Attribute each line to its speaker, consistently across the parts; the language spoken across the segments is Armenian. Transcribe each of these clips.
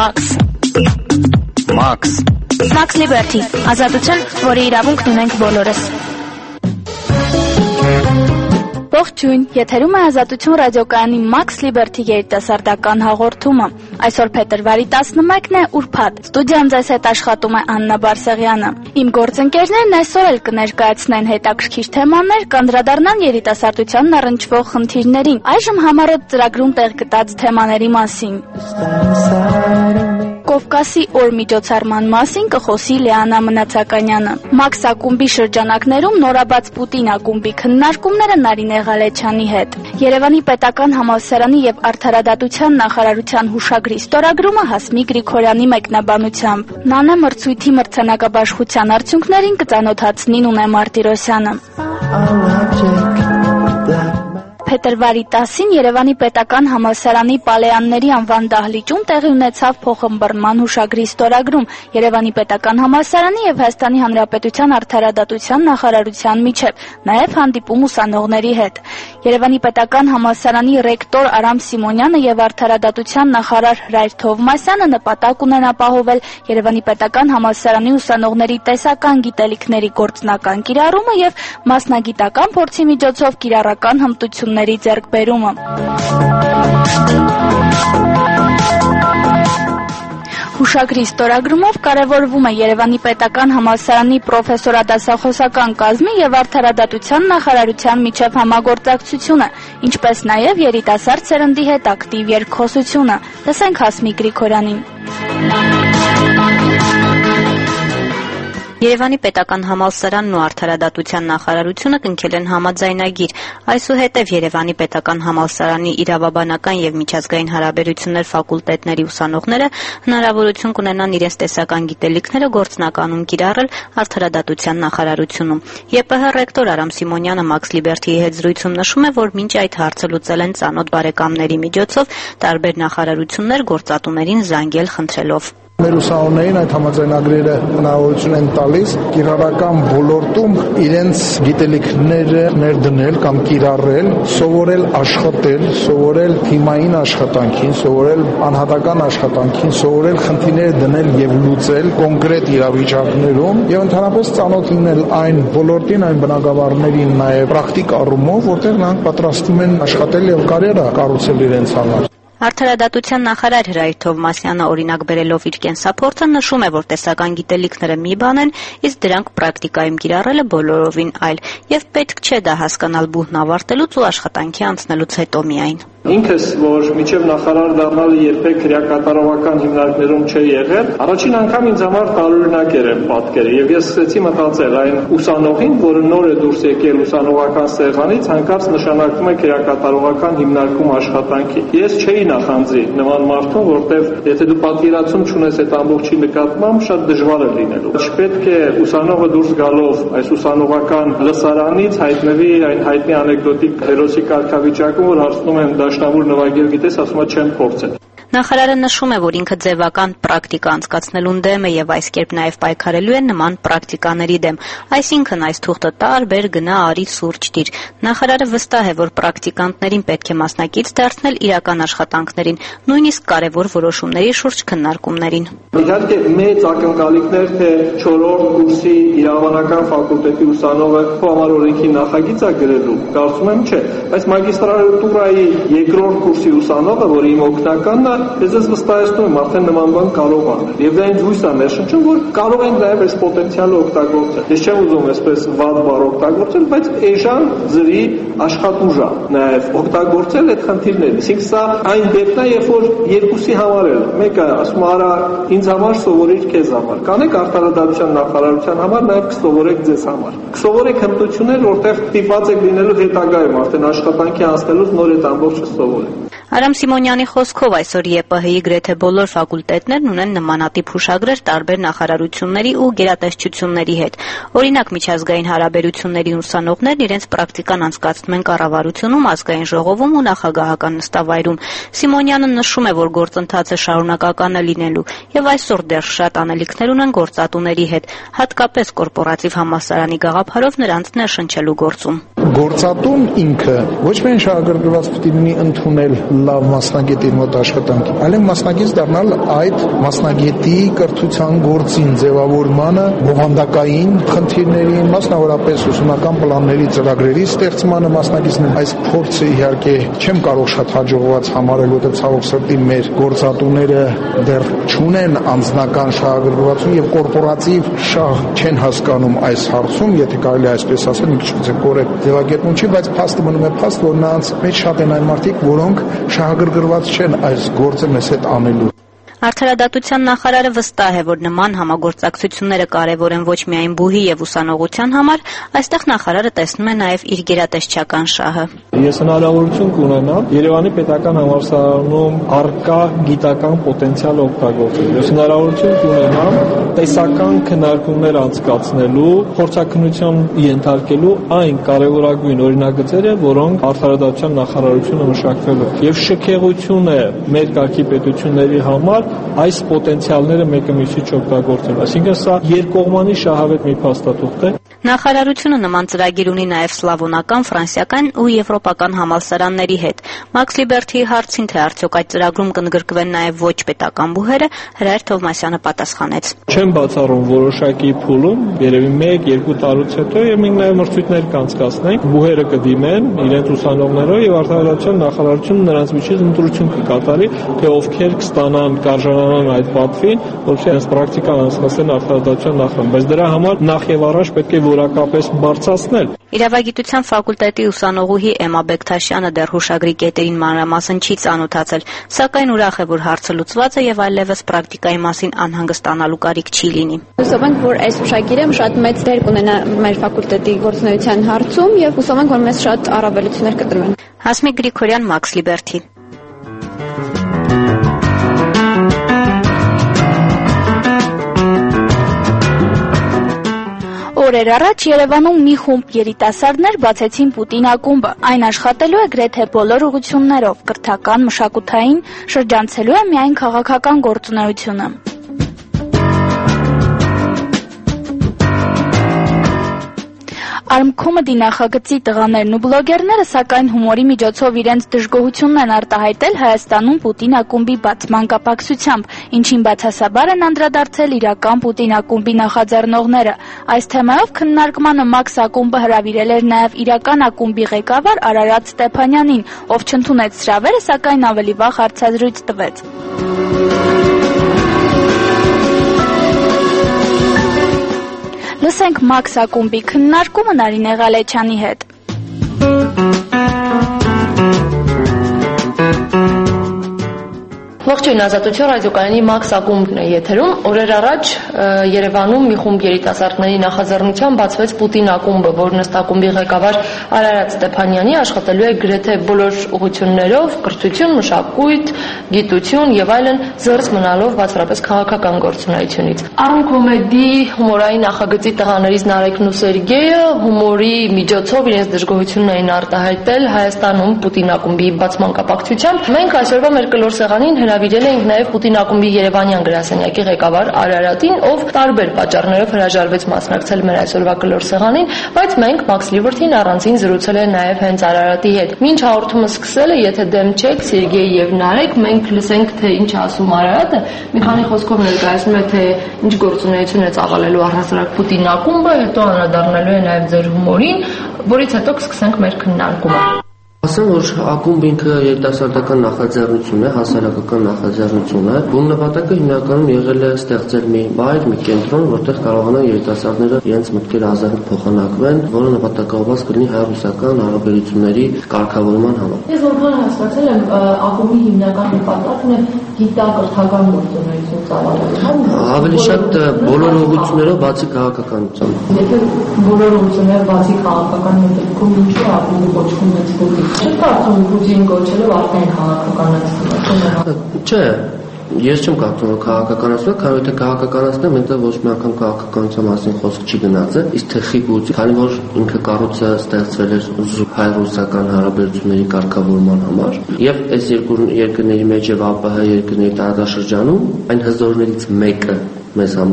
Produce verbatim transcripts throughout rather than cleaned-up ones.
Speaker 1: Max
Speaker 2: Max
Speaker 1: Max Liberty, ազատություն, որի իրավունքն ունենք բոլորս։ Ողջույն, եթերում է Ազատություն ռադիոկայանի Max Liberty երիտասարդական հաղորդումը։ Այսօր փետրվարի տասնմեկն է, ուրբաթ։ Ստուդիան ձեզ հետ աշխատում է Աննա Բարսեղյանը։ Իմ գործընկերներն այսօր էլ կներկայացնեն հետաքրքիր թեմաներ, կանդրադառնան երիտասարդությանն առնչվող խնդիրներին։ Այժմ համառոտ ծրագրում տեղ գտած թեմաների մասին։ Կովկասի օր միջոցառման մասին կխոսի Լիանա Մնացականյանը։ Մաքս ակումբի շրջանակներում նորաբաց Պուտին ակումբի քննարկումները Նարինե Ղալեչյանի հետ։ Երևանի պետական համալսարանի եւ արդարադատության նախարարության հուշագրի ստորագրումը Հասմիկ Գրիգորյանի մեկնաբանությամբ։ Նանե մրցույթի մրցանակաբաշխության արդյունքներին կծանոթացնի Նունե Մարտիրոսյանը։ Փետրվարի տասին Երևանի պետական համալսարանի Պալեյանների անվան դահլիճում տեղի ունեցավ փոխըմբռնման հուշագրի ստորագրում Երևանի պետական համալսարանի եւ Հայաստանի Հանրապետության արդարադատության նախարարության միջեւ, նաեւ հանդիպում ուսանողների հետ։ Երևանի պետական համալսարանի ռեկտոր Արամ Սիմոնյանը եւ արդարադատության նախարար Ռայր Թովմասյանը նպատակ ունեն ապահովել Երևանի պետական համալսարանի ուսանողների տեսական գիտելիքների գործնական կիրառումը եւ մասնագիտական փորձի միջոցով կիրառական հմտությունների ձեռքբերումը։ Հուշագրի ստորագրումով կարևորվում է Երևանի պետական համալսարանի պրոֆեսորադասախոսական կազմի եւ արդարադատության նախարարության միջև համագործակցությունը, ինչպես նաեւ երիտասարդ սերնդի հետ ակտիվ երկխոսությունը։ Լսենք Հասմիկ Գրիգորյանին։
Speaker 3: Երևանի պետական համալսարանն ու արդարադատության նախարարությունը կնքել են համաձայնագիր։ Այսուհետև Երևանի պետական համալսարանի իրավաբանական եւ միջազգային հարաբերություններ ֆակուլտետների ուսանողները հնարավորություն կունենան իրենց տեսական գիտելիքները գործնականում կիրառել արդարադատության նախարարությունում։ ԵՊՀ ռեկտոր Արամ Սիմոնյանը Max Liberty-ի հետ զրույցում նշում է, որ մինչ այդ հարցը լուծել են ծանոթ բարեկամների միջոցով տարբեր նախարարություններ գործատուներին զանգել խնդրելով։
Speaker 4: Մեր ուսանողներին այդ համաձայնագրերը հնարավորություն են տալիս կիրառական ոլորտում իրենց գիտելիքները ներդնել կամ կիրառել, սովորել աշխատել, սովորել թիմային աշխատանքին, սովորել անհատական աշխատանքին, սովորել խնդիրները դնել եւ լուծել կոնկրետ իրավիճակներում եւ ընդհանրապես ծանոթ լինել այն ոլորտին, այն բնագավառներին, նաեւ պրակտիկ առումով, որտեղ նրանք պատրաստվում են աշխատել եւ կարիերա կառուցել իրենց համար։
Speaker 3: Արդարադատության նախարար Ռայր Թովմասյանը օրինակ բերելով իր կենսափորձը նշում է, որ տեսական գիտելիքները մի բան են, իսկ դրանք պրակտիկայում կիրառելը բոլորովին այլ, եւ պետք չէ դա հասկանալ բուհն ավարտելուց ու աշխատանքի անցնելուց հետո միայն։
Speaker 5: Ինքս, որ միջև նախարար դառնալը երբեք քրեակատարողական հիմնարկներում չէ եղել, առաջին անգամ ինձ համար տարօրինակ էր այն պատկերը եւ ես սկսեցի մտածել այն ուսանողին, որը նոր է դուրս եկել ուսանողական սեղանից, հանկարծ նշանակվում է քրեակատարողական հիմնարկում աշխատանքի։ Ես չէի նախանձի նման մարդուն, որտեվ եթե դու պատկերացում չունես այդ ամբողջի նկատմամբ, շատ դժվար է լինելու։ Չպետք է ուսանողը դուրս գալով այս ուսանողական լսարանից հայտնվի այն հայտնի անեկդոտիկ հերոսի կարգավիճակում, որ հարցնում են դաշնամուր նվագել գիտես, ասում է չեմ փորձել։
Speaker 3: Նախարարը նշում է, որ ինքը ձևական պրակտիկա անցկացնելուն դեմ է եւ այս կերպ նաեւ պայքարելու է նման պրակտիկաների դեմ։ Այսինքն այս թուղթը տար, բեր, գնա, արի, սուրճ դիր։ Նախարարը վստահ է, որ պրակտիկանտներին պետք է մասնակից դարձնել իրական աշխատանքներին, նույնիսկ կարևոր որոշումների շուրջ քննարկումներին։
Speaker 5: Իհարկե մեծ ակնկալիքներ, թե չորրորդ կուրսի իրավաբանական ֆակուլտետի ուսանողը համար օրենքի նախագիծ է գրելու, կարծում եմ չէ, բայց մագիստրատուրայի երկրորդ կուրսի ուսանողը, որի իմ օգնականն է, ես ես վստահեցնում եմ արդեն նման բան կարող անել։ Եվ դա ինձ հույս է ներշնչում, որ կարող ենք նաև այս պոտենցիալը օգտագործել։ Ես չեմ ուզում այսպես վատ բառ օգտագործել, բայց էժան ձրի աշխատուժ է նաև օգտագործել այդ խնդիրները։ Իսկ սա այն դեպքն է, երբ որ երկուսի համար էլ մեկը ասում է, արա ինձ համար սովորիր քեզ համար։ Կանեք արդարադատության նախարարության համար, նաև կսովորեք ձեզ համար։ Կսովորեք հմտություններ, որտեղ ստիպված եք լինելու հետագայում արդեն աշխատանքի անցնելուց նոր այդ ամբողջը սովորեք։
Speaker 3: Արամ Սիմոնյանի խոսքով այսօր ԵՊՀ-ի գրեթե բոլոր ֆակուլտետներն ունեն նմանատիպ հուշագրեր տարբեր նախարարությունների ու գերատեսչությունների հետ։ Օրինակ, միջազգային հարաբերությունների ուսանողներն իրենց պրակտիկան անցկացնում են կառավարությունում, ազգային ժողովում ու նախագահական նստավայրում։ Սիմոնյանը նշում է, որ գործընթացը շարունակական է լինելու եւ այսօր դեռ շատ անելիքներ ունեն գործատուների հետ, հատկապես կորպորատիվ համալսարանի գաղափարով նրանց ներշնչելու գործում։
Speaker 4: գործատուն ինքը ոչ միայն շահագրգռված պետք է լինի ընդունել լավ մասնագետի մոտ աշխատանքի, այլև մասնագետ դառնալ այդ մասնագետի կրթության գործին, ձևավորմանը, բովանդակային խնդիրներին, մասնավորապես ուսումնական պլանների ծրագրերի ստեղծմանը մասնագետին։ Այս փորձը իհարկե չեմ կարող շատ հաջողված համարել, որտեղ ցավոք սրտի մեր գործատուները դեռ չունեն անձնական շահագրգռվածություն եւ կորպորատիվ շահ չեն հասկանում այս հարցում, եթե կարելի այսպես ասել, մի քիչ կորեկտ ձևակերպում չի, բայց փաստը մնում է փաստ, որ նրանց մեջ շատ են այն մարդիկ, որոնք շահագրգռված չեն այս գործը մեզ հետ անելու։
Speaker 3: Արդարադատության նախարարը վստահ է, որ նման համագործակցությունները կարևոր են ոչ միայն բուհի եւ ուսանողության համար, այստեղ նախարարը տեսնում է նաեւ իր գերատեսչական շահը։
Speaker 5: Ես հնարավորություն կունենամ Երևանի պետական համալսարանում առկա գիտական պոտենցիալը օգտագործել։ Ես հնարավորություն կունենամ տեսական քննարկումներ անցկացնելու, փորձաքննության ենթարկելու այն կարևորագույն օրինագծերը, որոնք արդարադատության նախարարությունը մշակվել է։ Եվ շքեղություն է մեր կարգի պետությունների համար այս պոտենցիալները մեկը մյուսից չօգտագործել։ Այսինքն սա երկկողմանի շահավետ մի փաստաթուղթ է։
Speaker 3: Նախարարությունը նման ծրագիր ունի նաև սլավոնական, ֆրանսիական ու եվրոպական համալսարանների հետ։ Մաքս Լիբերթիի հարցին, թե արդյոք այդ ծրագրում կընդգրկվեն նաև ոչ պետական բուհերը, Հրայր Թովմասյանը պատասխանեց.
Speaker 5: Չեմ բացառում որոշակի փուլում, երևի մեկ-երկու տարուց հետո եւ մենք նաև մրցույթներ կանցկացնենք, բուհերը կդիմեն իրենց ուսանողներով եւ արդարադատության նախարարությունը նրանց միջից ընտրություն կկատարի, թե ովքեր կստանան կարժանանան այդ պատվին, որովհետեւ այս պրակտիկան անցկացնեն արդարադատության նախարարում, բայց դրա համար նախ եւ առաջ պետք է որակապես բարձրացնել։
Speaker 3: Իրավագիտության ֆակուլտետի ուսանողուհի Էմմա Բեկթաշյանը դեռ հուշագրի կետերին մանրամասն չի ծանոթացել, սակայն ուրախ է, որ հարցը լուծված է եւ այլևս պրակտիկայի մասին անհանգստանալու կարիք չի լինի։
Speaker 6: Հուսով ենք, որ այս հուշագիրը շատ մեծ դեր կունենա մեր ֆակուլտետի գործունեության հարցում եւ հուսով ենք, որ մեզ շատ առավելություններ կտրվեն։
Speaker 3: Հասմիկ Գրիգորյան, Մաքս Լիբերթի։
Speaker 1: Օրեր առաջ Երևանում մի խումբ երիտասարդներ բացեցին Պուտին ակումբը։ Այն աշխատելու է գրեթե բոլոր ուղղություններով, կրթական, մշակութային, շրջանցելու է միայն քաղաքական գործունեությունը։ Arm-Comedy նախագծի տղաներն ու բլոգերները սակայն հումորի միջոցով իրենց դժգոհությունն են արտահայտել Հայաստանում Պուտին ակումբի բացման կապակցությամբ, ինչին բացասաբար են անդրադարձել իրական Պուտին ակումբի նախաձեռնողները։ Այս թեմայով քննարկմանը Մաքս ակումբը հրավիրել էր նաև իրական ակումբի ղեկավար Արարատ Ստեփանյանին, ով չընդունեց հրավերը, սակայն ավելի վաղ հարցազրույց տվեց։ Լսենք Մաքս ակումբի քննարկումը Նարինե Ղալեչյանի հետ։
Speaker 7: Ողջույն, Ազատություն ռադիոկայանի Մաքս ակումբն է եթերում։ Օրեր առաջ Երևանում մի խումբ երիտասարդների նախաձեռնությամբ բացվեց Պուտին ակումբը, որն ըստ ակումբի ղեկավար Արարատ Ստեփանյանի աշխատելու է գրեթե բոլոր ուղղություններով՝ կրթություն, մշակույթ, գիտություն եւ այլն, զերծ մնալով բացառապես քաղաքական գործունեությունից։ Arm-Comedy հումորային նախագծի տղաներից Նարեկն ու Սերգեյը հումորի միջոցով իրենց դժգոհությունն էին արտահայտել Հայաստանում Պուտին ակումբի բացման կապակցությամբ։ Մենք այսօրվա մեր կլոր սեղանին հրավիրել էինք նաև Պուտին ակումբի Երևանյան գրասենյակի ղեկավար Արարատին, ով տարբեր պատճառներով հրաժարվեց մասնակցել մեր այսօրվա կլոր սեղանին, բայց մենք Մաքս Լիբերթին առանձին զրուցել է նաև հենց Արարատի հետ։ Մինչ հաղորդումը սկսել է, եթե դեմ չեք, Սերգեյ եւ Նարեկ, մենք լսենք, թե ինչ ասում Արարատը, մի քանի խոսքով ներկայացնում է, թե ինչ գործունեություն է ծավալելու առհասարակ Պուտին ակումբը, հետո անդրադառնալու է նաև ձեր հումորին, որից հետո կսկսենք մեր քննարկումը։
Speaker 8: Ասեմ, որ ակումբը ինքը երիտասարդական նախաձեռնություն է, հասարակական նախաձեռնություն է, որի նպատակը հիմնականում եղել է ստեղծել մի վայր, մի կենտրոն, որտեղ կարողանան երիտասարդները իրենց մտքերը ազատ փոխանակվեն, որը նպատակաուղղված կլինի հայ-ռուսական հարաբերությունների կարգավորման համար։
Speaker 7: Ես որքան հասկացել եմ, ակումբի հիմնական նպատակն է գիտակրթական գործունեություն ծավալել։
Speaker 8: Ավելի շատ բոլոր ուղղություններով բացի քաղաքականությամբ։
Speaker 7: Եթե բոլոր ուղղությունները բացի քաղաքականության դեպքում ինչու ակումբը կոչվում է Պուտին։ Չէ՞ կարծում Պուտին կոչելով արդեն քաղաքականացնում։
Speaker 8: Չէ, ես չեմ կարծում, որ քաղաքականացնում է, քանի որ քաղաքականացնեմ, այնտեղ ոչ մի անգամ քաղաքականության մասին խոսք չի գնացել, իսկ թե խիգուց, քանի որ ինքը կառույցը ստեղծվել էր հայ-ռուսական հարաբերությունների կարգավորման համար, եւ այս երկու երկրների մեջ եւ ԱՊՀ երկրների տարածաշրջանում այն հզորներից մեկը մեզ համար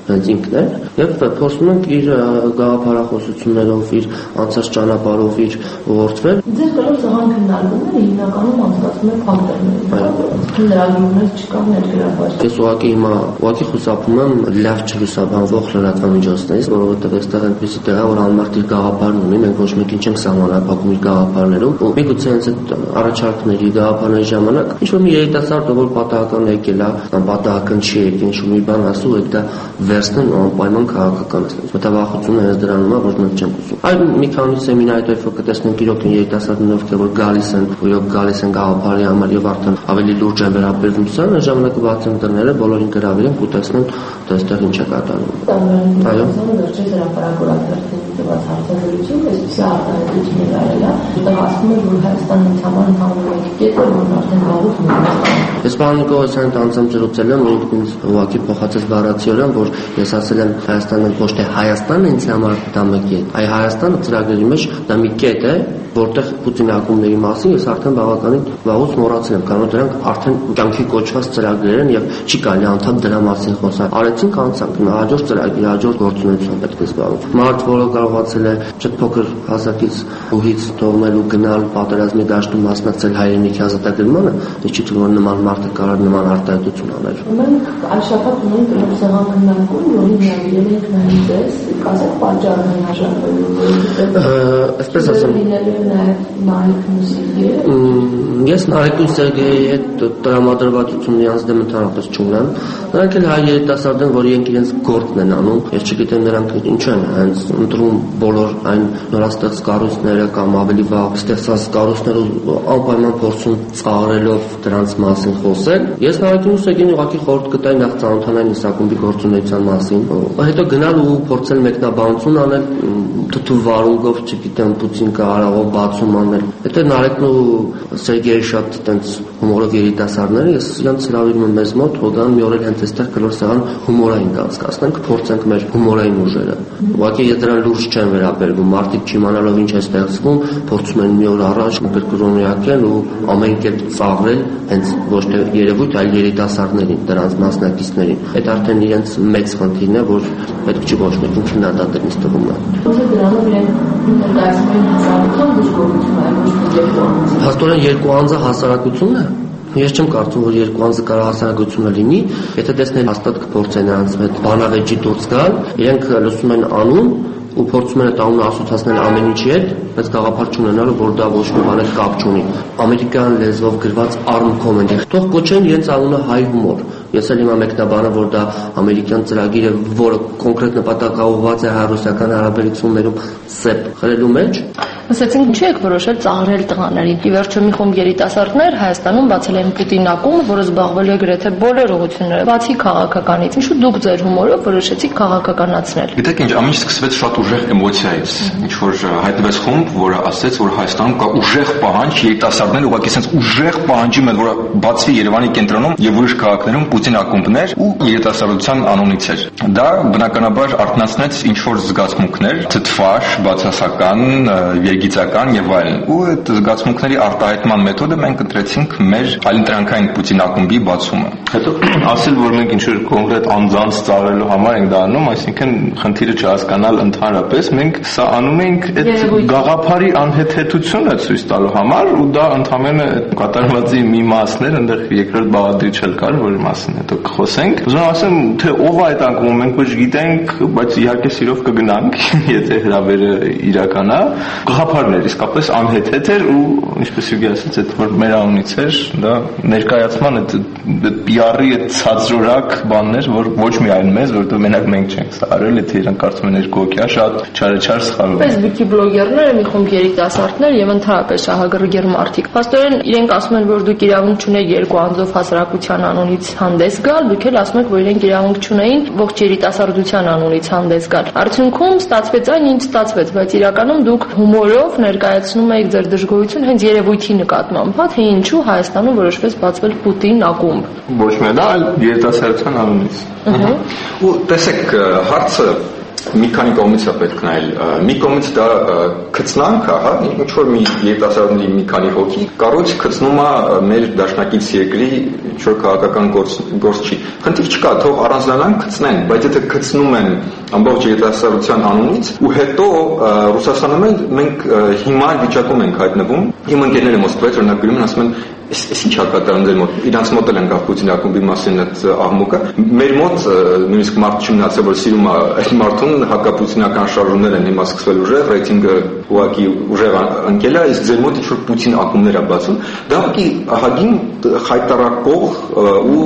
Speaker 8: հենց ինքն էր, եւ փորձում ենք իր գաղափարախոսություններով, իր անցած ճանապարհով իր ուղղորդվել։
Speaker 7: Ձեր կրող սեղան քննարկումները հիմնականում անցկացվում են փաստերներով։ Քննարկումներ չկան ներգրավված։
Speaker 8: Ես ուղղակի հիմա ուղղակի խուսափում եմ լավ չլուսաբանվող լրատվամիջոցներից, որովհետեւ այստեղ այնպեսի տեղ է, որ անմարդ իր գաղափարն ունի, մենք ոչ մեկին չենք սահմանափակում իր գաղափարներով, ու միգուցե հենց այդ առաջարկների գաղափարների ժամանակ ինչ որ մի երիտասարդ, որ պատահական եկել է, կամ պատահական չի եկել, ինչ որ մի բան ասու, այդ դա վերցնեն ու անպայման քաղաքականացնեն։ Մտավախությունը հենց դրանում է, որ մենք չենք ուզում։ Այլ մի քանի սեմինարի տեղ կտեսնենք իրոք երիտասարդներ, ովքեր որ գալիս են, ու իրոք գալիս են գաղափարի համար եւ արդեն ավելի լուրջ են վերաբերվում սրան, այն ժամանակ բացեն դռները, բոլորին գրավեն ու տեսնեն, թե այստեղ ինչ է կատարվում։ Այո։
Speaker 7: Վերջերս հրապարակորակերտին տված հարցազրույցում այսպիսի արտահայտություններ արել է, որտեղ ասվում է, որ Հայաստանը ինձ համար ընդհանուր է կետը, որն արդեն վաղուց մոռացել։ Ես
Speaker 8: պարոն Նիկոլոսյանից անձամբ զրուցել եմ, ինքն ինձ ուղղակի փոխացած բառացիորեն, որ ես ասել եմ Հայաստանը ոչ թե Հայաստանը ինձ համար դա մի կետ, այլ Հայաստանը ծրագրերի մեջ դա մի կետ է, որտեղ Պուտինի ակումբների մասին ես արդեն բավականին վաղուց մոռացել եմ, കാരണം դրանք արդեն կյանքի կոչված ծրագրեր են եւ չի կարելի անդադ դրա մասին խոսալ։ Արեցինք անցանք, հիմա հաջորդ ծրագրի, հաջորդ գործունեություն պետք է զբաղվենք։ Մարդ, որը կարողացել է շատ փոքր հասակից ուղից թողնել ու գնալ պատերազմի դաշտում մասնակցել հայրենիքի ազատագրմանը, ես չի թվում, որ նման մարդը կարող նման արտահայտություն անել։
Speaker 7: Մենք այս շաբաթ ունենք սեղան քննարկում, որին միավորել ենք նույնպես, կասեք պատճառն հաշվարկելու։ Այսպես ասեմ, Նարեկ Սերգեյը։
Speaker 8: Ես Նարեկ Սերգեյի հետ տրամադրվածություն իրանց դեմ ընդհանրապես չունեմ։ Նրանք էլ հայ երիտասարդ են, որ իրենք իրենց գործն են անում։ Ես չգիտեմ նրանք ինչ են հենց ընտրում բոլոր այն նորաստեղծ կառույցները կամ ավելի վաղ ստեղծած կառույցները անպայման փորձում ծաղրելով դրանց մասին խոսել։ Ես Նարեկ Սերգեյին ուղղակի խորհուրդ կտայի նախ ծանոթանալ Իսակումբի գործունեության մասին, հետո գնալ ու փորձել մեկնաբանություն անել թթու վարունգով, չգիտեմ, Պուտին կարողով բացում անել։ Հետո Նարեկն ու Սերգեյը շատ տենց հումորով երիտասարդներ, ես իրանց հրավիրում եմ մեզ մոտ, որ գան մի օր էլ հենց այստեղ կլոր սեղան հումորային կանցկացնենք, փորձենք մեր հումորային ուժերը։ Ուղղակի ես դրան լուրջ չեմ վերաբերվում, մարդիկ չիմանալով ինչ է ստեղծվում, փորձում են մի օր առաջ կրկնօրինակել ու ամեն կերպ ծաղրել հենց ոչ թե երևույթ, այլ երիտասարդներին, դրանց մասնակիցներին։ Այդ արդեն իրենց մեծ խնդիրն է, որ պետք չի ոչ մեկին քննադատել, ինձ թվում է։
Speaker 7: Դրանով իրենք ներկայացնում են հասարակության դժգոհություն, այլ ոչ թե երկու անձ։
Speaker 8: Հաստորեն երկու անձը հասարակությունն է։ Ես չեմ կարծում, որ երկու անձը կարող հասարակությունը լինի, եթե տեսնել հաստատ կփորձեն նրանց հետ բանավեճի դուրս գալ, իրենք լսում են անուն ու փորձում են այդ անունը ասոցացնել ամեն ինչի հետ, բայց գաղափար չունենալու, որ դա ոչ մի բան կապ չունի։ Ամերիկյան լեզվով գրված arm comment-ը թող կոչեն իրենց անունը հայ հումոր։ Ես էլ հիմա մեկնաբանը, որ դա ամերիկյան ծրագիր է, որը կոնկրետ նպատակաուղղված է հայ-ռուսական հարաբերություններում սեպ խրելու մեջ։
Speaker 7: Ասացինք, ինչու եք որոշել ծաղրել տղաներին։ Ի վերջո մի խումբ երիտասարդներ Հայաստանում բացել են Պուտին ակումբ, որը զբաղվելու է գրեթե բոլոր ուղղությունները, բացի քաղաքականից։ Ինչու դուք ձեր հումորով որոշեցիք քաղաքականացնել։
Speaker 9: Գիտեք ինչ, ամեն ինչ սկսվեց շատ ուժեղ էմոցիայից, ինչ որ հայտնվեց խումբ, որը ասաց, որ Հայաստանում կա ուժեղ պահանջ, երիտասարդները ուղղակի sense ուժեղ պահանջում են, որ բացվի Երևանի կենտրոնում եւ ուրիշ քաղաքներում Պուտին ակումբներ ու երիտասարդության անունից էր։ Դա բնականաբար արթնացնեց ինչ որ զգացմունքներ, թթվաշ, բացասական, երգիծական եւ այլն։ Ու այդ զգացմունքների արտահայտման մեթոդը մենք ընտրեցինք մեր այլընտրանքային Պուտին ակումբի բացումը։
Speaker 10: Հետո ասել, որ մենք ինչ որ կոնկրետ անձանց ծառայելու համար ենք դա անում, այսինքն խնդիրը չհասկանալ ընդհանրապես, մենք սա անում ենք այդ գաղափարի անհեթեթությունը ցույց տալու համար ու դա ընդհանրապես կատարվածի մի մասն էր, այնտեղ երկրորդ բաղադրիչ էլ կար, որի մասին հետո կխոսենք։ Ուզում եմ ասեմ, թե ով է այդ ակումբը, մենք ոչ գիտենք, բայց իհարկե սիրով կգնանք, եթե հրավերը իրական է։ Գաղափարներ իսկապես անհեթեթ էր ու ինչպես Յուգի ասաց, այդ որ մեր անունից էր, դա ներկայացման այդ պի ար-ի այդ ցածրորակ բաններ, որ ոչ միայն մեզ, որովհետեւ մենակ մենք չենք սա արել, եթե իրանք կարծում են երկու հոգի, շատ չարեչար սխալվում։
Speaker 7: Facebook-ի բլոգերները մի խումբ երիտասարդներ եւ ընդհանրապես շահագրգիռ մարդիկ։ Փաստորեն իրենք ասում են, որ դուք իրավունք չունեք երկու անձով հասարակության անունից հանդես գալ, դուք էլ ասում եք, որ իրենք իրավունք չունեին ողջ երիտասարդության անունից հանդես գալ։ Արդյունքում ստացվեց այն, ինչ ստացվեց, բայց իրականում դուք հումորով ներկայացնում եք ձեր դժգոհություն հենց երևույթի նկատմամբ, թե ինչու Հայաստանում որոշվեց բացվել Պուտին ակումբ։
Speaker 10: Ոչ միայն դա, այլ երիտասարդության անունից։
Speaker 9: Ու տեսեք, հարցը մի քանի կողմից է պետք նայել։ Մի կողմից դա քծնանք է, հա, ինչ որ մի երիտասարդների մի քանի հոգի կառույց քծնում է մեր դաշնակից երկրի ինչ որ քաղաքական գործ գործ չի։ Խնդիր չկա, թող առանձնանան քծնեն, բայց եթե քծնում են ամբողջ երիտասարդության անունից ու հետո Ռուսաստանում էլ մենք հիմար վիճակում ենք հայտնվում։ Իմ ընկերները Մոսկվայից օրինակ գրում են, ասում են Ես ինչ հակատարան ձեր մոտ, իրանց մոտ էլ են գա Պուտինի ակումբի մասին այդ աղմուկը։ Մեր մոտ նույնիսկ մարդ չմնացել, որ սիրում է այդ մարդուն, հակապուտինական շարժումներ են հիմա սկսվել ուժեղ, ռեյտինգը ուղղակի ուժեղ ընկել է, իսկ ձեր մոտ ինչ-որ Պուտին ակումբներ է բացում, դա ուղղակի ահագին խայտարակող ու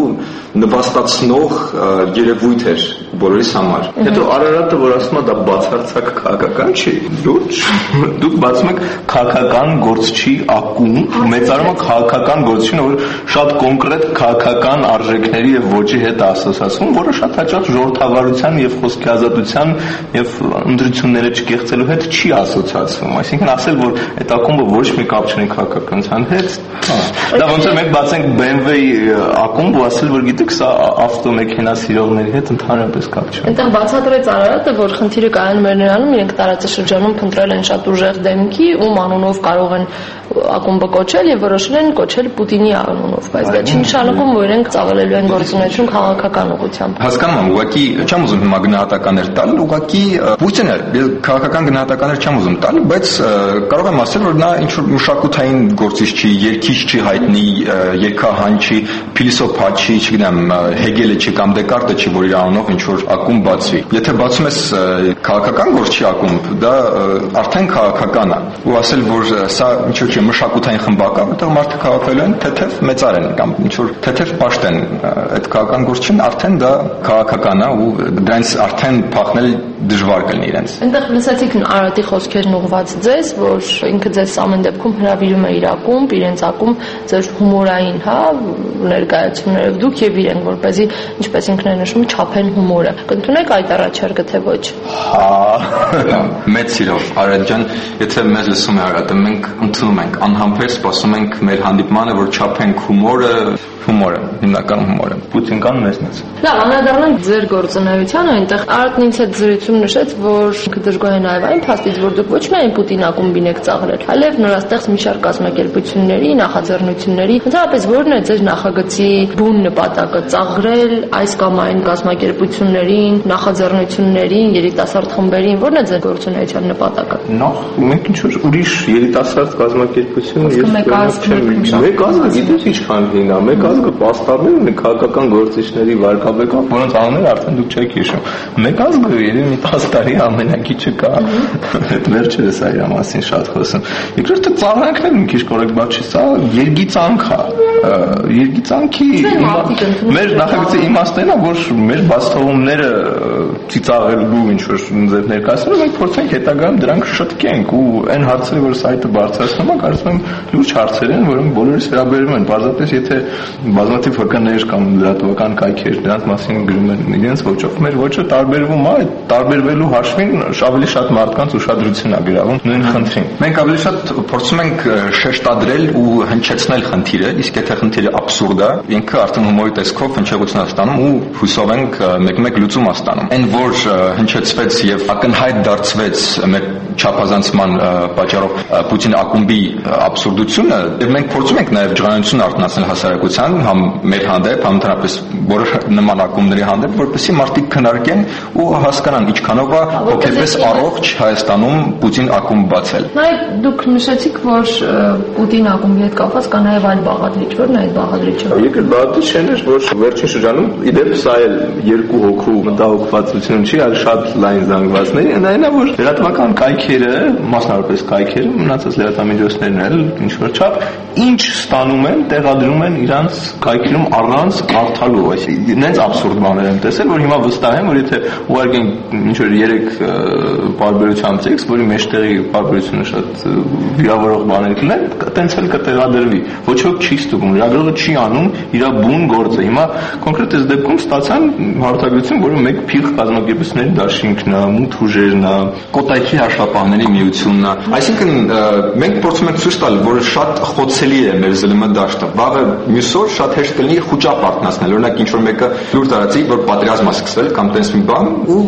Speaker 9: նվաստացնող երևույթ էր բոլորիս համար։
Speaker 10: Հետո Արարատը, որ ասում է դա բացարձակ քաղաքական չի, լուրջ, դուք բացում եք քաղաքական գործչի ակումբ, մեծարումը քաղաքական գործիչն, որ շատ կոնկրետ քաղաքական արժեքների եւ ոճի հետ ասոցացվում, որը շատ հաճախ ժողովրդավարության եւ խոսքի ազատության եւ ընդրությունները չկեղծելու հետ չի ասոցացվում։ Այսինքն ասել, որ այդ ակումբը ոչ մի կապ չունի քաղաքականության հետ, դա ոնց է մենք բացենք B M W-ի ակումբ ու ասել, որ գիտեք, սա ավտոմեքենա սիրողների հետ ընդհանրապես կապ չունի։
Speaker 7: Այնտեղ բացատրեց Արարատը, որ խնդիրը կայանում է նրանում, իրենք տարածաշրջանում փնտրել են շատ ուժեղ դեմքի, ում անունով կարող են ակումբը կոչել եւ որոշել են կոչել Պուտինի անունով, բայց դա չի նշանակում, որ իրենք ծավալելու են գործունեություն քաղաքական ուղղությամբ։
Speaker 9: Հասկանում եմ, ուղղակի չեմ ուզում հիմա գնահատականներ տալ, ուղղակի Պուտինը քաղաքական գնահատականներ չեմ ուզում տալ, բայց կարող եմ ասել, որ նա ինչ որ մշակութային գործիչ չի, երգիչ չի հայտնի, երգահան չի, փիլիսոփա չի, չգիտեմ, Հեգելը չի կամ Դեկարտը չի, որ իր անունով ինչ որ ակումբ բացվի։ Եթե բացում ես քաղաքական գործչի ակումբ, դա արդեն քաղաքական է։ Ու ասել, որ սա ինչ որ չի մշակութային խմբակ է, որտեղ մարդը քաղաքվելու են թեթև մեծար են կամ ինչ որ թեթև պաշտ են, այդ քաղաքական գործչին արդեն դա քաղաքական է ու դրանից արդեն փախնել դժվար կլինի իրենց։
Speaker 7: Այնտեղ լսեցիք Արարատի խոսքերն ուղղված ձեզ, որ ինքը ձեզ ամեն դեպքում հրավիրում է իր ակումբ, իրենց ակումբ ձեր հումորային, հա, ներկայացումները դուք եւ իրեն, որպեսզի ինչպես ինքն է նշում, չափեն հումորը։ Կընդունեք այդ առաջարկը թե ոչ։
Speaker 9: Հա, մեծ սիրով, Արարատ ջան, եթե մեզ լսում է Արարատը, մենք ընդունում ենք, անհամբեր սպասում ենք մեր հանդիպմանը, որ չափենք հումորը, հումորը, հիմնական հումորը։
Speaker 10: Պուտինկան մեզնից։
Speaker 7: Լավ, անդրադառնանք ձեր գործունեությանը, այնտեղ Արարատն ինձ հետ զրույցում նշեց, որ դժգոհ է նաև այն փաստից, որ դուք ոչ միայն Պուտին ակումբին եք ծաղրել, այլև նորաստեղծ մի շարք կազմակերպությունների, նախաձեռնությունների, ընդհանրապես որն է ձեր նախագծի բուն նպատակը՝ ծաղրել այս կամ այն կազմակերպություններին, նախաձեռնություններին, երիտասարդ խմբերին, որն է ձեր գործունեության նպատակը։
Speaker 10: Նախ մենք ինչ որ ուրիշ երիտասարդ կազմակերպություն ես
Speaker 7: մեկ
Speaker 10: ազգ, գիտես ինչքան հին է, մեկ ազգը պաստառներ ունի քաղաքական գործիչների վարկաբեկա, որոնց անունները արդեն դուք չեք հիշում։ Մեկ ազգը երևի մի տասը տարի ամենակիչը կա։ Այդ վերջերս է իր մասին շատ խոսում։ Երկրորդը ծառայանքն էլ մի քիչ կորեկտ բառ չի, սա երգիծանք է։ Երգիծանքի մեր նախագծի իմաստն է, որ մեր բացթողումները ծիծաղելու ինչ որ ձեր ներկայացնում, մենք փորձենք հետագայում դրանք շտկենք ու այն հարցերը, որ սայթը բարձրացնում է, կարծում եմ լուրջ հարցեր են, որոնք բոլորիս վերաբերում են։ Պարզապես եթե բազմաթիվ հոկաներ կամ լրատվական կայքեր դրանց մասին գրում են իրենց ոճով, մեր ոճը տարբերվում է, այդ տարբերվելու հաշվին ավելի շատ մարդկանց ուշադրություն է գրավում նույն խնդրին։
Speaker 9: Մենք ավելի շատ փորձում ենք շեշտադրել ու հնչեցնել խնդիրը, իսկ եթե խնդիրը աբսուրդ է, ինքը արդեն հումորի տեսքով հնչեղություն է ստանում ու հույսով ենք մեկ-մեկ լուծում է ստանում։ Այն որ հնչեցվեց եւ ակնհայտ դարձվեց մեր չափազանցման պատճառով Պուտին ակումբի աբսուրդությունը, եւ մենք փորձում ենք նաեւ ջղայնություն արտնասնել հասարակության, համ մեր հանդեպ, համ ընդհանրապես բոլոր նման ակումբների հանդեպ, որպեսզի մարդիկ քննարկեն ու հասկանան ինչքանով է հոգեպես առողջ Հայաստանում Պուտին ակումբ բացել։
Speaker 7: Նայեք, դուք նշեցիք, որ Պուտին ակումբի հետ կապված կա նաեւ այլ բաղադրիչ, որն է այդ բաղադրիչը։
Speaker 10: Եկել բաղադրիչն էր, որ վերջին շրջանում իդեպ սա էլ երկու հոգու մտահոգվածություն չի, այլ շատ լայն զանգվածների, այնա որ լրատվական կայքերը, մասնավորապես կայքերը, մնացած լրատվամիջոցներն էլ ինչ որ չափ ինչ ստանում են, տեղադրում են իրանց կայքերում առանց կարդալու, այսինքն նենց աբսուրդ բաներ եմ տեսել, որ հիմա վստահ եմ, որ եթե ուղարկենք ինչ որ երեք բարբերությամբ տեքստ, որի մեջտեղի բարբերությունը շատ վիրավորող բաներ կլինեն, տենց էլ կտեղադրվի։ Ոչ ոք չի ստուգում, լրագրողը չի անում իր բուն գործը։ Հիմա կոնկրետ այս դեպքում ստացան հարթագրություն, որը մեկ փիղ կազմակերպությունների դաշինքն է, մութ ուժերն է,
Speaker 9: Կոտայքի հաշվապահների միությունն է։ Այսինքն մենք փորձում ենք ցույց տալ, որ շատ խոցելի է մեր ԶԼՄ դաշտը։ Վաղը մյուս օր շատ հեշտ կլինի խոճապ արտնասնել։ Օրինակ ինչ որ մեկը լուր տարածի, որ պատերազմ է սկսվել կամ տես մի բան ու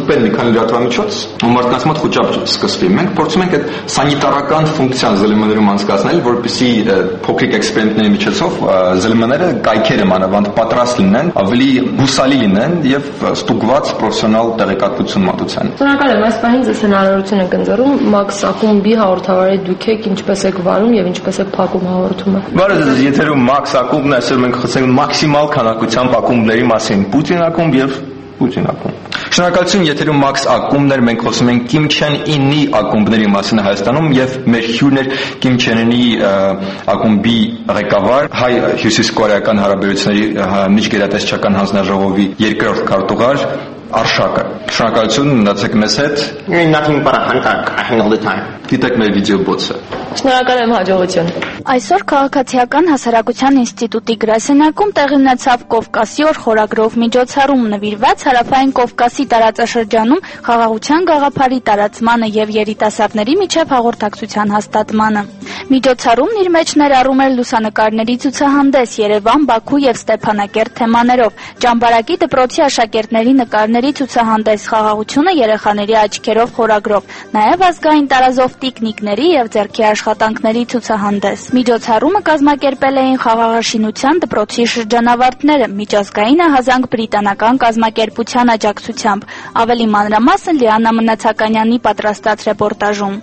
Speaker 9: ստուպել մի քանի լրատվամիջոց ու մարդկանց մոտ խոճապ սկսվի։ Մենք փորձում ենք այդ սանիտարական ֆունկցիան զը լմ ներում անցկացնել, որպեսզի փոքրիկ էքսպերիմենտների միջոցով զը լմները կայքերը մանավանդ պատրաստ լինեն, ավելի հուսալի լինեն եւ ստուգված պրոֆեսիոնալ տեղեկատվություն մատուցեն։
Speaker 7: Շնորհակալ եմ, այս պահին ձեզ հնարավորություն ենք ընձեռում Մաքս ակումբի հաղորդավարի դուք եք ինչպես եք վարում եւ ինչպես եք փակում հաղորդումը։
Speaker 10: Բարև ձեզ, եթերում Մաքս ակումբն է, այսօր մենք խոսենք մաքսիմալ քանակությամբ ակումբների մասին՝ Պուտին ակումբ եւ Պուտին ակումբ։
Speaker 9: Շնորհակալություն, եթերում Մաքս ակումբներ, մենք խոսում ենք Կիմ Չեն Ինի ակումբների մասին Հայաստանում եւ մեր հյուրն էր Կիմ Չեն Ինի ակումբի ղեկավար, հայ հյուսիսկորեական հարաբերությունների միջգերատեսչական հանձնաժողովի երկրորդ քարտուղար Արշակը։ Շնորհակալություն, մնացեք մեզ հետ։
Speaker 8: Nothing but a hundred, I handle the time.
Speaker 9: Դիտեք մեր վիդեոբոցը։
Speaker 7: Շնորհակալ եմ, հաջողություն։
Speaker 1: Այսօր Քաղաքացիական հասարակության ինստիտուտի գրասենյակում տեղի ունեցավ Կովկասի օր խորագրով միջոցառում նվիրված Հարավային Կովկասի տարածաշրջանում խաղաղության գաղափարի տարածմանը եւ երիտասարդների միջև հաղորդակցության հաստատմանը։ Միջոցառումն իր մեջ ներառում էր լուսանկարների ցուցահանդես Երևան, Բաքու եւ Ստեփանակերտ թեմաներով, Ճամբարակի դպրոցի աշակերտների նկարների ցուցահանդես Խաղաղությունը երեխաների աչքերով խորագրով, նաեւ ազգային տարազով տիկնիկների եւ ձեռքի աշխատանքների ցուցահանդես։ Միջոցառումը կազմակերպել էին Խաղաղաշինության դպրոցի շրջանավարտները միջազգային ահազանգ բրիտանական կազմակերպության աջակցությամբ։ Ավելի մանրամասն Լիանա Մնացականյանի պատրաստած ռեպորտաժում։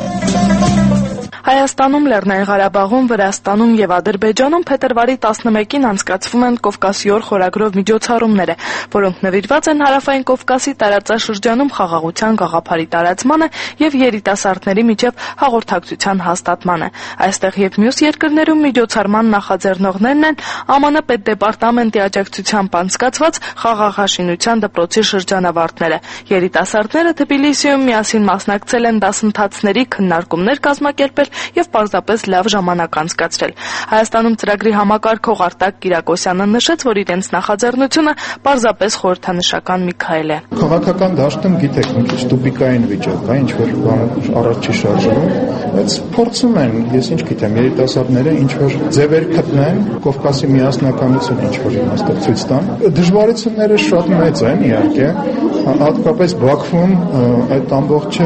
Speaker 11: Հայաստանում, Լեռնային Ղարաբաղում, Վրաստանում եւ Ադրբեջանում փետրվարի տասնմեկին անցկացվում են Կովկասի օր խորագրով միջոցառումները, որոնք նվիրված են Հարավային Կովկասի տարածաշրջանում խաղաղության գաղափարի տարածմանը եւ երիտասարդների միջև հաղորդակցության հաստատմանը։ Այստեղ եւ մյուս երկրներում միջոցառման նախաձեռնողներն են Է Մ Ն պետդեպարտամենտի աջակցությամբ անցկացված խաղաղաշինության դպրոցի շրջանավարտները։ Երիտասարդները Թբիլիսիում միասին մասնակցել են դասընթացների, քննարկումներ կազմակերպել եւ պարզապես լավ ժամանակ անցկացրել։ Հայաստանում ծրագրի համակարգող Արտակ Կիրակոսյանը նշեց, որ իրենց նախաձեռնությունը պարզապես խորհրդանշական մի քայլ է։
Speaker 4: Քաղաքական դաշտում գիտեք, մի քիչ տուպիկային վիճակ է, ինչ որ բան առաջ չի շարժվում, բայց փորձում են, ես ինչ գիտեմ, երիտասարդները ինչ որ ձևեր գտնեն, Կովկասի միասնականությունը ինչ որ իմաստով ցույց տան։ Դժվարությունները շատ մեծ են, իհարկե, հատկապես Բաքվում այդ ամբողջը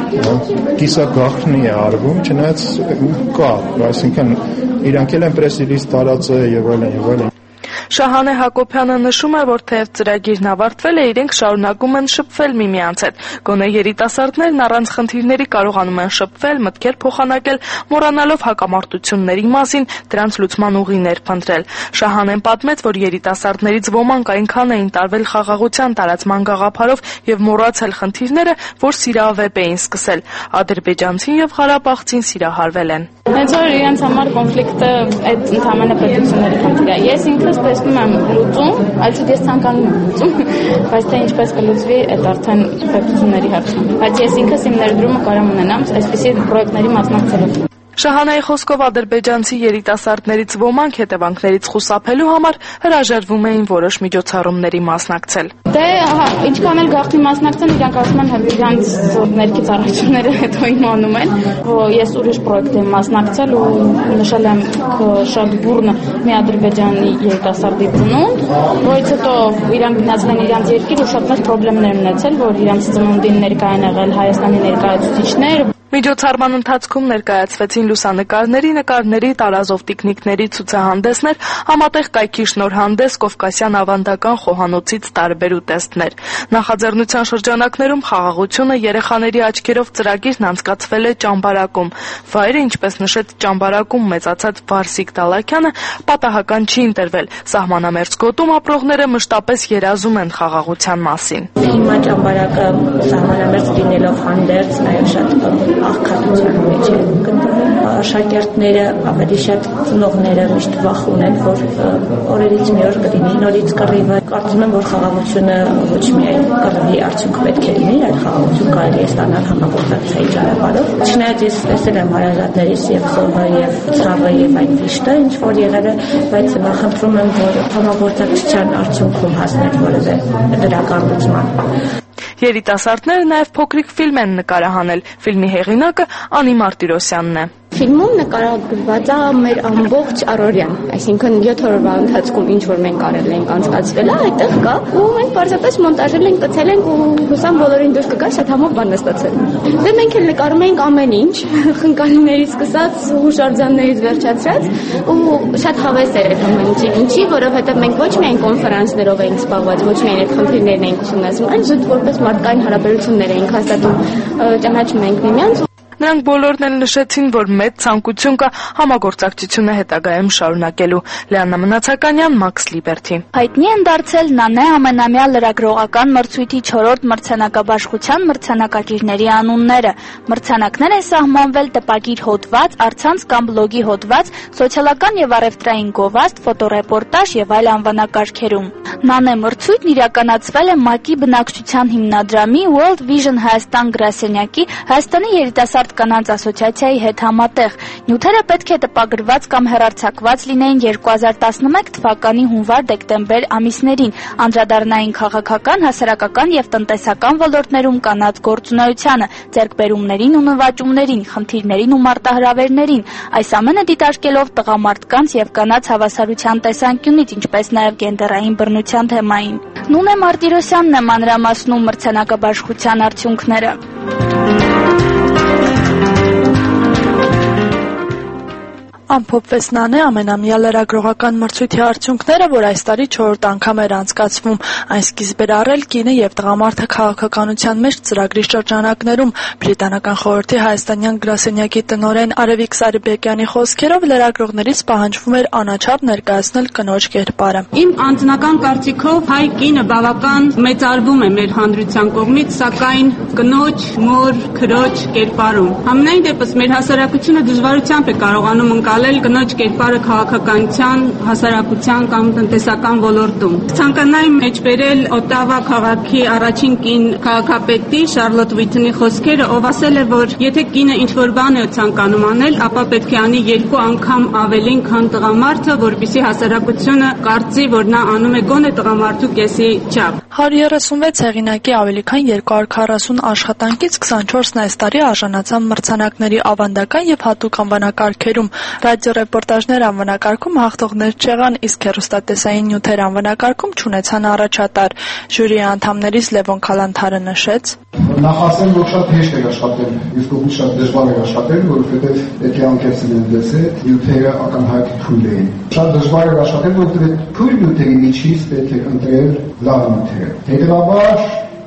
Speaker 4: կիսագաղտնի է արվում, չնայած կա, այսինքն իրանք էլ են պրեսիլիստ տարածը եւ այլն եւ այլն։
Speaker 11: Շահանե Հակոբյանը նշում է, որ թեև ծրագիրն ավարտվել է, իրենք շարունակում են շփվել միմյանց հետ։ Գոնե երիտասարդներն առանց խնդիրների կարողանում են շփվել, մտքեր փոխանակել, մոռանալով հակամարտությունների մասին, դրանց լուծման ուղիներ փնտրել։ Շահանեն պատմեց, որ երիտասարդներից ոմանք այնքան էին տարվել խաղաղության տարածման գաղափարով եւ մոռացել խնդիրները, որ սիրավեպ էին սկսել։ Ադրբեջանցին եւ ղարաբաղցին սիրահարվել են։
Speaker 12: Հենց որ իրենց համար կոնֆլիկտը այդ ընդհանրապես պետությունների խնդիր է։ Ես ինքս տեսնում եմ լուծում, այլ ես ցանկանում եմ լուծում, բայց թե ինչպես կլուծվի, այդ արդեն պետությունների հարցն է։ Բայց ես ինքս իմ ներդրումը կարող ունենամ այսպիսի պրոյեկտների մասնակցելով։
Speaker 11: Շահանայի խոսքով ադրբեջանցի երիտասարդներից ոմանք հետևանքներից խուսափելու համար հրաժարվում էին որոշ միջոցառումների մասնակցել։
Speaker 12: Դե, ինչքան էլ գաղտնի մասնակցեն, իրանք ասում են, որ իրանք ներքից առողջությունները հետո իմանում են, որ ես ուրիշ պրոյեկտ եմ մասնակցել ու նշել եմ շատ բուրն մի ադրբեջանի երիտասարդի ծնունդ, որից հետո իրանք գնացել են իրանք երկիր ու շատ մեծ խնդիրներ ունեցել, որ իրանք ծնունդին ներկա են եղել Հայաստանի ներկայացուցիչներ։
Speaker 11: Միջոցառման ընթացքում ներկայացվեցին լուսանկարների, նկարների, տարազով տիկնիկների ցուցահանդեսներ, համատեղ կայքի շնորհանդես, Կովկասյան ավանդական խոհանոցից տարբեր ուտեստներ։ Նախաձեռնության շրջանակներում խաղաղությունը երեխաների աչքերով ծրագիրն անցկացվել է Ճամբարակում։ Վայրը, ինչպես նշեց Ճամբարակում մեծացած Վարսիկ Դալաքյանը, պատահական չի ընտրվել։ Սահմանամերձ գոտում ապրողները մշտապես երազում են խաղաղության մասին։
Speaker 13: Հիմա Ճամբարակը սահմանամերձ լինելով հանդերձ նաև շատ աղքատության մեջ է գտնվում։ Աշակերտները ավելի շատ ծնողները միշտ վախ ունեն, որ օրերից մի օր կլինի նորից կռիվը։ Կարծում եմ, որ խաղաղությունը ոչ միայն կռվի արդյունք պետք է լինի, այլ խաղաղություն կարելի է ստանալ համագործակցային ճանապարհով։ Չնայած ես տեսել եմ հարազատներիս եւ զոհը եւ ցավը եւ այն վիշտը, ինչ որ եղել է, բայց նախընտրում եմ, որ համագործակցության արդյունքում հասնել որևէ դրական լուծման։
Speaker 11: Երիտասարդները նաև փոքրիկ ֆիլմ են նկարահանել։ Ֆիլմի հեղինակը Անի Մարտիրոսյանն է։
Speaker 6: Ֆիլմում նկարագրված է մեր ամբողջ առօրյան, այսինքն յոթ օրվա ընթացքում ինչ որ մենք արել ենք անցկացրել, այդտեղ կա ու մենք պարզապես մոնտաժել ենք, կցել ենք ու հուսամ բոլորին դուրս կգա շատ համով բան ստացել։ Դե մենք էլ նկարում ենք ամեն ինչ, խնկալիներից սկսած հուշարձաններից վերջացրած ու շատ հավես էր այդ ամեն ինչի, ինչի, որովհետև մենք ոչ միայն կոնֆերանսներով էինք զբաղված, ոչ միայն այդ խնդիրներն էինք ուսումնասիրում, այլ զուտ որպես մարդկային հարաբերություններ էինք հաստատում, ճանաչում ենք միմյանց։
Speaker 11: Նրանք բոլորն էլ նշեցին, որ մեծ ցանկություն կա համագործակցությունը հետագայում շարունակելու։ Լիաննա Մնացականյան, Max Liberty։
Speaker 1: Հայտնի են դարձել ՆԱՆԵ ամենամյա լրագրողական մրցույթի չորրորդ մրցանակաբաշխության մրցանակակիրների անունները։ Մրցանակներ են սահմանվել տպագիր հոդված, առցանց կամ բլոգի հոդված, սոցիալական եւ առևտրային գովազդ, ֆոտոռեպորտաժ եւ այլ անվանակարգերում։ ՆԱՆԵ մրցույթն իրականացվել է ՄԱԿ-ի բնակչության հիմնադրամի World Vision Հայաստան գրասենյակի Հայաստանի երիտասարդ կանանց ասոցիացիայի հետ համատեղ։ Նյութերը պետք է տպագրված կամ հեռարձակված լինեին երկու հազար տասնմեկ թվականի հունվար-դեկտեմբեր ամիսներին, անդրադառնային քաղաքական, հասարակական եւ տնտեսական ոլորտներում կանանց գործունեությանը, ձեռքբերումներին ու նվաճումներին, խնդիրներին ու մարտահրավերներին, այս ամենը դիտարկելով տղամարդկանց եւ կանանց հավասարության տեսանկյունից, ինչպես նաեւ գենդերային բռնության թեմային։ Նունե Մարտիրոսյանն է մանրամասնում մրցանակաբաշխության արդյունքները։
Speaker 11: Ամփոփվեց ՆԱՆԵ ամենամյա լրագրողական մրցույթի արդյունքները, որ այս տարի չորրորդ անգամ էր անցկացվում։ Այն սկիզբ էր առել կինը եւ տղամարդը քաղաքականության մեջ ծրագրի շրջանակներում։ Բրիտանական խորհրդի հայաստանյան գրասենյակի տնօրեն Արևիկ Սարիբեկյանի խոսքերով լրագրողներից պահանջվում էր անաչափ ներկայացնել կնոջ կերպարը։
Speaker 14: Իմ անձնական կարծիքով հայ կինը բավական մեծարվում է մեր հանրության կողմից, սակայն կնոջ, մոր, քրոջ կերպարում։ Համենայն դեպս մեր հասարակությունը դժվարությամբ է կարողանում ընկալել կնոջ կերպարը քաղաքականության, հասարակության կամ տնտեսական ոլորտում։ Ցանկանայի մեջ բերել Օտավա քաղաքի առաջին կին քաղաքապետի Շարլոտ Վիթնի խոսքերը, ով ասել է, որ եթե կինը ինչ-որ բան է ցանկանում անել, ապա պետք է անի երկու անգամ ավելին, քան տղամարդը, որպեսզի հասարակությունը կարծի, որ նա անում է գոնե տղամարդու կեսի չափ։
Speaker 11: հարյուր երեսունվեց հեղինակի ավելի քան երկու հարյուր քառասուն աշխատանքից քսանչորսն այս տարի արժանացան մրցանակների ավանդական եւ հատուկ անվանակարգերում։ Ռադիոռեպորտաժներ անվանակարգում հաղթողներ չեղան, իսկ հեռուստատեսային նյութեր անվանակարգում չունեցան առաջատար։ Ժյուրիի անդամներից Լևոն Քալանթարը նշեց.
Speaker 15: Նախ ասեմ, որ շատ հեշտ է աշխատել, իսկ ու շատ դժվար է աշխատել, որովհետև պետք է անկեղծել դեսել, նյութերը ակնհայտ թույլ էին։ Շատ դժվար է աշխատել, որովհետև թույլ նյութերի միջից պետք է ընտրել լավ նյութերը։ Հետևաբար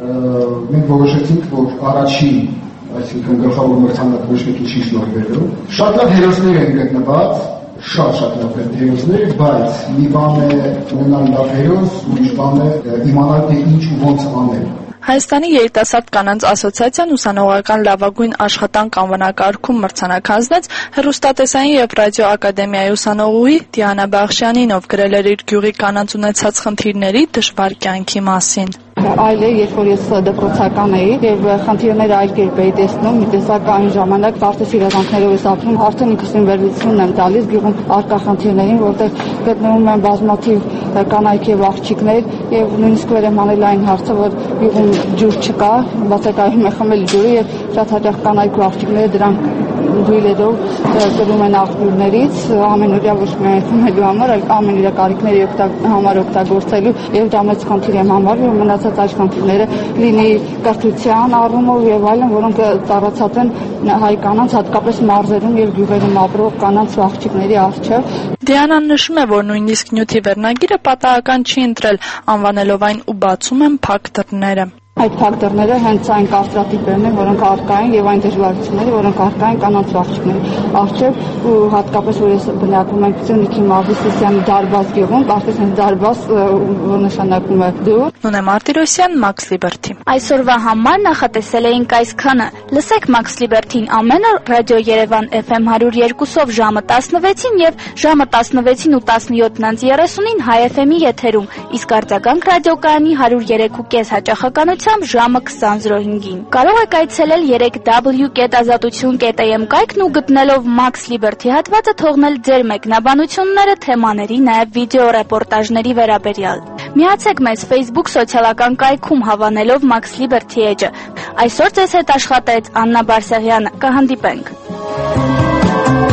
Speaker 15: մենք որոշեցինք, որ առաջին, այսինքն գլխավոր մրցանակը ոչ մեկի չի շնորհվելու։ Շատ լավ հերոսներ են գտնված, շատ շատ լավ հերոսներ, բայց մի բան է ունենալ լավ հերոս, ուրիշ բան է իմանալ թե ինչ ու ոնց անել։
Speaker 11: Հայաստանի երիտասարդ կանանց ասոցիացիան ուսանողական լավագույն աշխատանք անվանակարգում մրցանակ հանձնեց հեռուստատեսային եւ ռադիո ակադեմիայի ուսանողուհի Դիանա Բախշյանին, ով գրել էր իր գյուղի կանանց ունեցած խնդիրների դժվար կյանքի մասին։
Speaker 16: Այլ է, երբ որ ես դպրոցական էի եւ խնդիրները այլ կերպ էի տեսնում, մի տեսակ այն ժամանակ կարծես իրավունքներով ես ապրում, արդեն ինքս վերլուծություն եմ տալիս գյուղում արկա խնդիրներին, որտեղ գտնվում են բազմաթիվ կանայք եւ աղջիկներ եւ նույնիսկ վեր եմ անել այն հարցը, որ գյուղում ջուր չկա, բացակայում է խմել ջուրը եւ շատ հաճախ կանայք ու աղջիկները դրանք դույլերով կրում են աղբյուրներից, ամենօրյա ոչ միայն խմելու համար, այլ ամեն իր կարիքների համար օգտագործելու եւ դա մեծ խնդիր եմ համարում, մնացած այս խնդիրները լինի կրթության առումով եւ այլն, որոնք ծառացած են հայ կանանց, հատկապես մարզերում եւ գյուղերում ապրող կանանց ու աղջիկների առջեւ։
Speaker 11: Դիանան նշում է, որ նույնիսկ նյութի վերնագիրը պատահական չի ընտրել, անվանելով այն ու բացում են փակ դռները։
Speaker 16: Այդ ֆակտորները հենց այն կարծրատիպերն են, որոնք առկա են եւ այն դժվարությունները, որոնք առկա են կանանց ու աղջիկների առջեւ ու հատկապես որ ես բնակվում եմ Սյունիքի մարզի Սիսիանի դարբազ գյուղում, կարծես հենց դարբազ որ նշանակում է դու։
Speaker 11: Նունե Մարտիրոսյան, Max Liberty։
Speaker 1: Այսօրվա համար նախատեսել էինք այսքանը։ Լսեք Max Liberty-ին ամեն օր ռադիո Երևան Էֆ Էմ հարյուր երկու-ով ժամը տասնվեցին եւ ժամը տասնվեցին ու տասնյոթ երեսունին Հայ Էֆ Էմ-ի եթերում, իսկ արձագանք ռադիոկայանի հարյուր երեք ու կես հաճախականությամբ ժամը քսան զրո հինգին։ Կարող եք այցելել երեք w կետ ազատություն կետ էյ էմ կայքն ու գտնելով Max Liberty հատվածը թողնել ձեր մեկնաբանությունները թեմաների, նաև վիդեո ռեպորտաժների վերաբերյալ։ Միացեք մեզ Facebook սոցիալական կայքում հավանելով Max Liberty էջը։ Այսօր ձեզ հետ աշխատեց Աննա Բարսեղյանը։ Կհանդիպենք։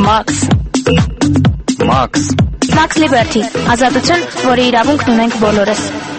Speaker 1: Max
Speaker 2: Max
Speaker 1: Max Liberty, ազատություն, որի իրավունքն ունենք բոլորս։